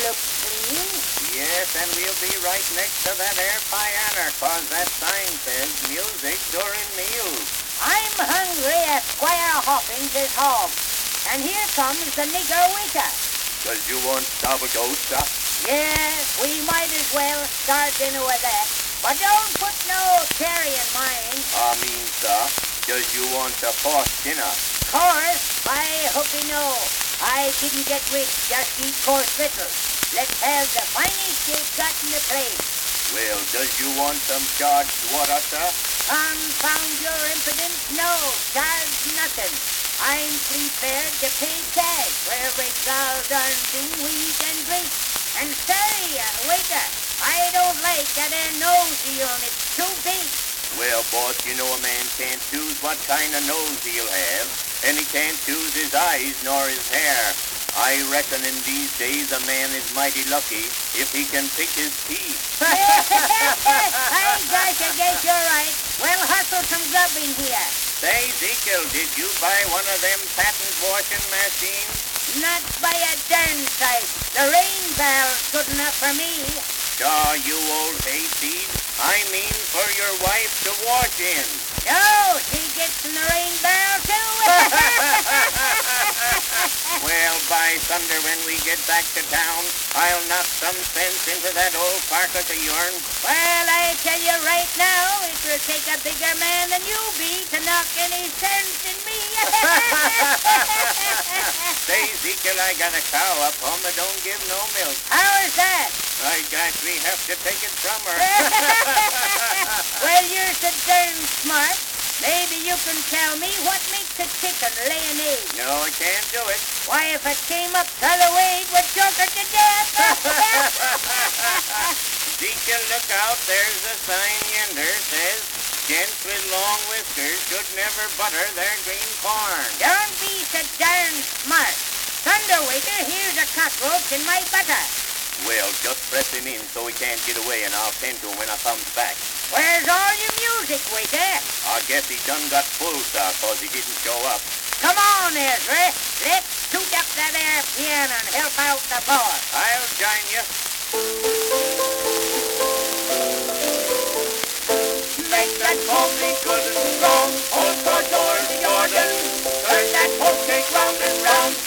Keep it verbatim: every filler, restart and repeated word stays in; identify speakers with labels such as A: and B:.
A: looks clean.
B: Yes, and we'll be right next to that air piano, 'cause that sign says music during meals.
A: I'm hungry as Squire Hawkins is home. And here comes the nigger waiter.
B: Does you want sourdough, sir?
A: Yes, we might as well start dinner with that. But don't put no cherry in mine.
B: I mean, sir, does you want a horse dinner?
A: Course, by hoopy no. I didn't get rich, just eat coarse victuals. Let's have the finest you got in the place.
B: Well, does you want some charged water, sir?
A: Confound your impudence, no, charge nothing. I'm prepared to pay cash for every gall darn thing we eat and drink. And say, uh, waiter, I don't like that there nose of yourn, it's too big.
B: Well, boss, you know a man can't choose what kind of nose he'll have, and he can't choose his eyes nor his hair. I reckon in these days a man is mighty lucky if he can pick his teeth.
A: I gosh, I guess you're right. Well, hustle some grub in here.
B: Say, Ezekiel, did you buy one of them patent washing machines?
A: Not by a darn sight. The rain barrel's good enough for me.
B: Shaw, you old hayseed. I mean for your wife to wash in.
A: No, she gets in the rain barrel too.
B: Well, by thunder, when we get back to town, I'll knock some sense into that old carcass of yourn.
A: Well, I tell you right now, it will take a bigger man than you be to knock any sense in me.
B: Say, Ezekiel, I got a cow up home that don't give no milk.
A: How is that?
B: I guess we have to take it from her.
A: Well, you're so darn smart. Maybe you can tell me what makes a chicken lay an egg.
B: No, I can't do it.
A: Why, if it came up t'other way, it would choke her to death.
B: Ezekiel, look out. There's a sign yonder says, gents with long whiskers should never butter their green corn.
A: Don't be so darn smart. Thunder, waiter, here's a cockroach in my butter.
B: Well, just press him in so he can't get away, and I'll tend to him when I comes back.
A: Where's all your music, waiter?
B: I guess he done got full, sir, 'cause he didn't show up.
A: Come on, Ezra. Let's toot up that air piano and help out the boss.
B: I'll join you.
C: Make that coffee good and strong, hold for George Jordan. Turn that whole cake round and round.